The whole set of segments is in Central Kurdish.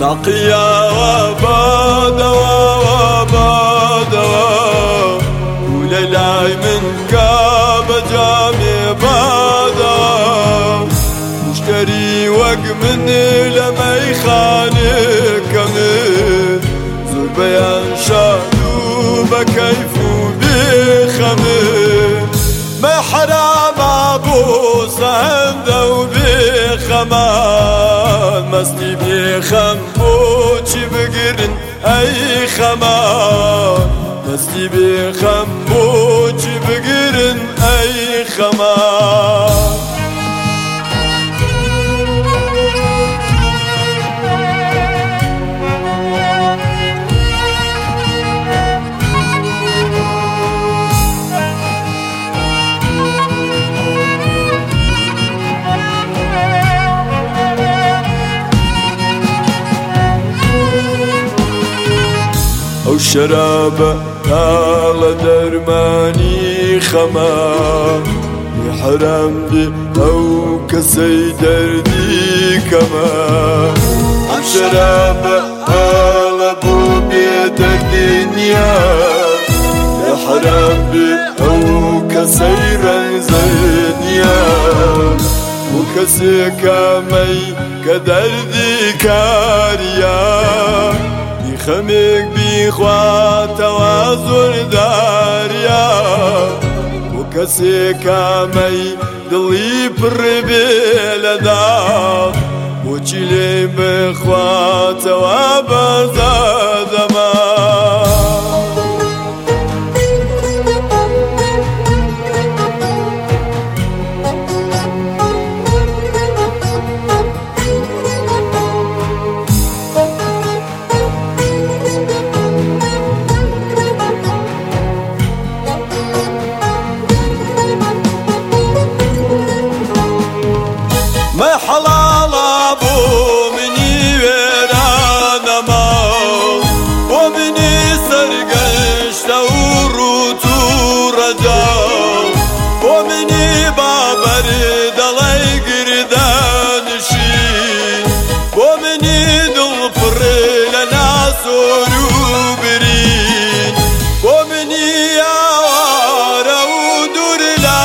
ساقيا وبادوا وبادوا وليلاي من كاب جامي بادا مشتري وق من لما يخانق من زور بيان شادو بكيف بخمن ما حرام ابو صهند وبخمان مسني بخم بوچي بقرن اي خمان مسني بخم بوچي بقرن اي خمان او شراب طال درماني خما يحرم بي او كسي دردي كما او شراب طال بو بيت الدنيا يحرم بي او كسي رنزنيا وكسي كامي كدردي كاريا خميك بيخوا توازن داريا وكسي كامي دلي بربي لدار وچلي بخوا توابر زادما ما حلال ابو مني ويرانا ما ومني سرقش توروت ورجا ومني بابر دلي قردان شي ومني دلفر لنا سروبرين ومني يا ودور لا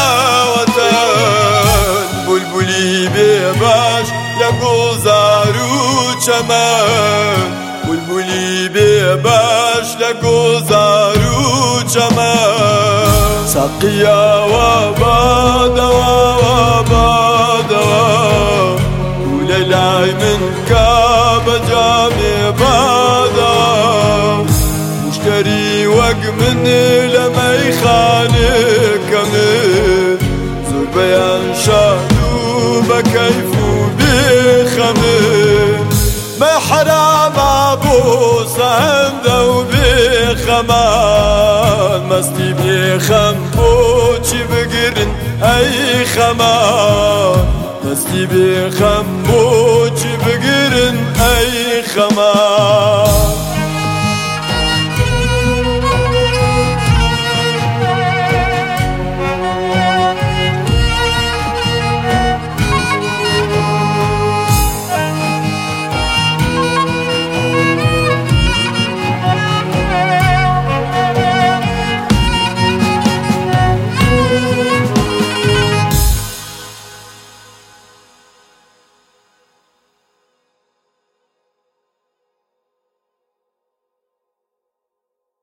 وطن بلبلي باش لگوزارو چمن بلبلی باش لگوزارو چمن ساقیا وبادا وليلاي من كاب جامي بادا مشتري وق من لما يخانق من زور بيان شادو بكيف بخمن ما حرام ابو صهند وبخمان مسني بخم بوچي بقرن اي خمان مسني بخم بوچي بقرن اي خمان